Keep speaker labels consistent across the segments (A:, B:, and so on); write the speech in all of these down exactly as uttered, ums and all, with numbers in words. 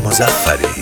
A: مظفری.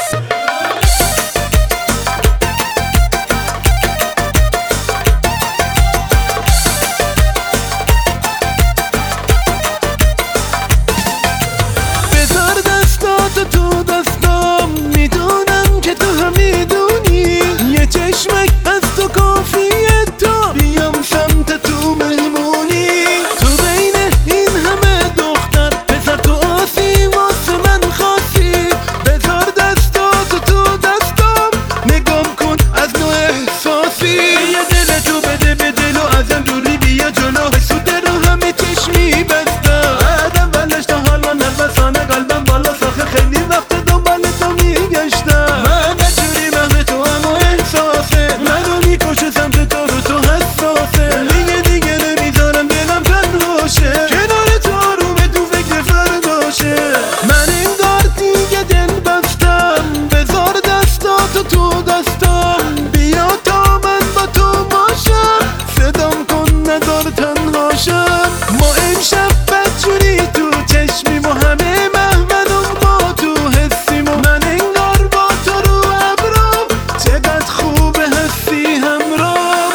B: بذار دستاتو تو دستام، میدونم که تو هم میدونی، یه چشمک از تو کافیه تا بیام سمت تو مهمونی. تو بین این همه دختر پسر تو آسی واسه من خاصی. بذار دستاتو تو دستام، نگام کن از نوع احساسی. یه دل تو بده به دل و ازم دوری بیا جلو، سوده رو همه چشمی بستم. آدم ولش تا حال من نفسانه قلبم بالا ساخه، خیلی وقت دنبال تو میگشتم. من بچوری محو تو هم و احساسه، منو میکشه سمت تو رو تو حساسه. دیگه دیگه نمیذارم دلم تنهاشه، کنار تو آرومه تو فکر فرداشه. من انگار دیگه دل بستم، بذار دستاتو تو دستم. بیا تا من با تو باشم، صدام کن ندار تنهاشم. ما امشب بدجوری تو چشمیم و همه مهمنم با تو حسیم، و من انگار با تو رو ابرام، چقدر خوبه هستی همرام.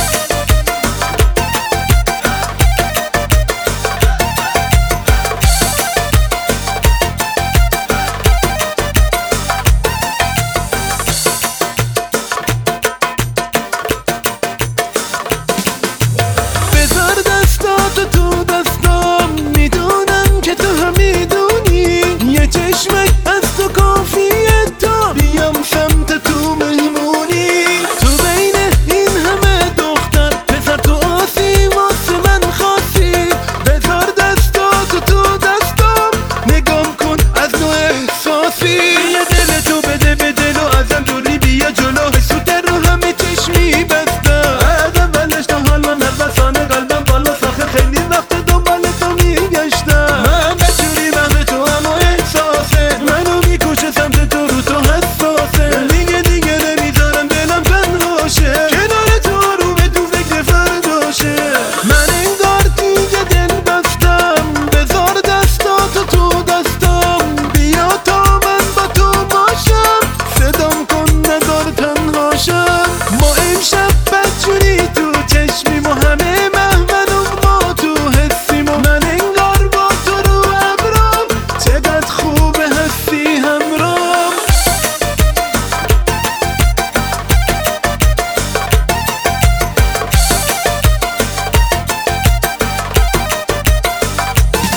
B: بذار دستاتو تو دستام، میدونم که تو هم میدونی، یه چشمک از تو کافیه تا بیام سمت تو مهمونی. تو بین این همه دختر پسر تو آسی واسه من خاصی. بذار دستاتو تو دستام، نگام کن از نوع احساسی. یه دل تو بده به دل و ازم دوری بیا جلو، سوده رو همه چشمی بستم. آدم ولش تا حال من نفسانه قلبم بالا ساخه، خیلی وقت دنبال تو میگشتم. من بچوری محو تو هم و احساسه، منو میکشه سمت تو رو تو حساسه. دیگه دیگه نمیذارم دلم تنهاشه، کنار تو آرومه تو فکر فرداشه. من انگار دیگه دل بستم، بذار دستاتو تو دستم. بیا تا من با تو باشم، صدام کن ندار تنهاشم. ما امشب بدجوری تو چشمیم و همه مهمنم با تو حسیم، و من انگار با تو رو ابرام، چقدر خوبه هستی همرام.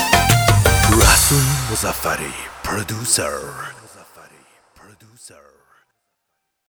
A: رسول مظفری پرودوسر.